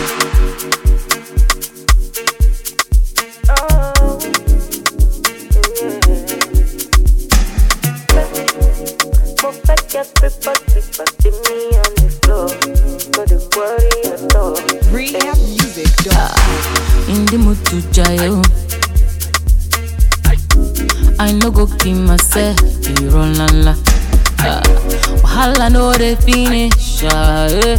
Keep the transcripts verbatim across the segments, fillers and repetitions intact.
Rehab music, dog. In the mood to jail. I no go kill myself. You run la la. Wahala no dey finish. ah, eh.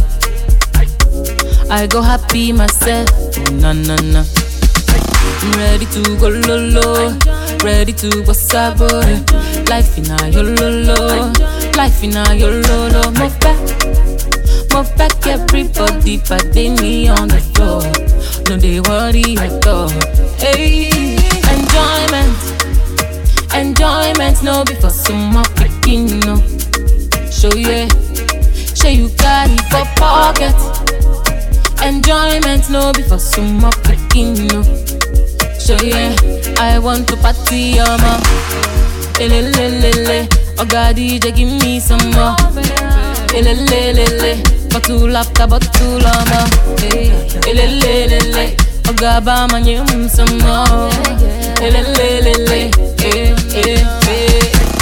I go happy myself. Oh, na na na. I'm ready to go lolo. Ready to go sabo. Life in a yololo. Life in a yololo. Move back. Move back, everybody, but they me on the floor. No, they worry at all. Hey, enjoyment, enjoyment, no be for some more picking, no. Show yeah, show you got it for pocket. Enjoyment, no be for some more picking, no. Show yeah, I want to party, um, elelelele. Oh God, D J, give me some more. Elelelele. Bottle after bottle, ama. Elelelele. Ogaba manyum some more. Elelelele. Eh, eh, eh.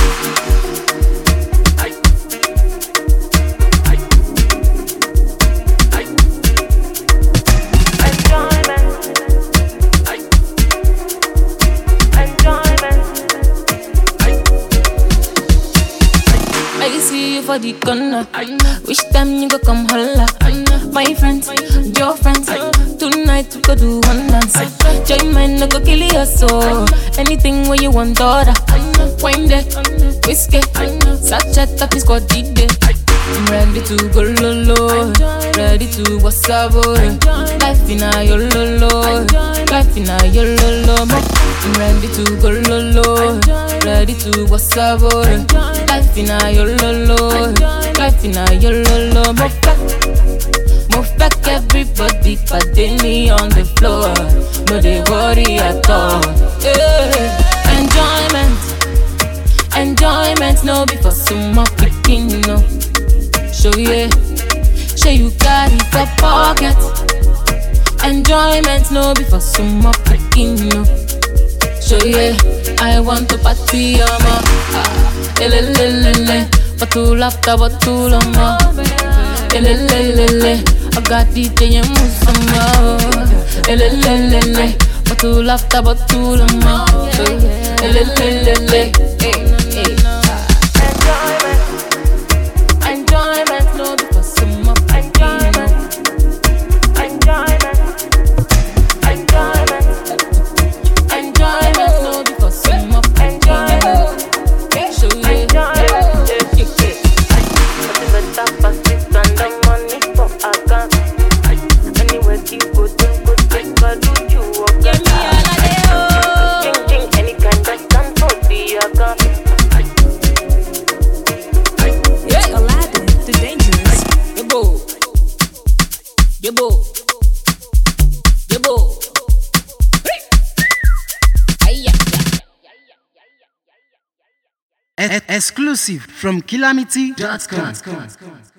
I see you for the corner. Which time you go come holla? My friends, your friends. Tonight we go do one dance. Join mine, no go kill your soul. Anything where you want, daughter. Wine there, whiskey. Sachet up is called D J. I'm ready to go lolo. Ready to what's up, life in a yololo. Life in a yololo. I'm ready to go lolo. Ready to what's up, life in a yololo. Life in a yololo. Move back, move back, everybody, but they me on the floor. No, they worry at all. Yeah. Enjoyment, enjoyment, no be for some more picking, no. Show yeah, show you got it for pocket. Enjoyment, no be for some more picking, no. Show yeah, I want to party, ama. Elelelele, bottle after bottle, ama. Elelelele, I got D J and move some more. Elelelele, bottle after bottle, ama. Elelelele, eh, eh. Enjoyment, no be for some more enjoyment. Enjoyment, enjoyment, enjoyment, no be for some more enjoyment. Show you enjoyment. But the pass it and the money for a gun. Anywhere you go, don't go take a do you walk. Give me all of the oh. Ching ching, any kind of gun for the gun. Aladdin, the dangerous. Yebo, yebo, yebo. Exclusive from Calamity dot com.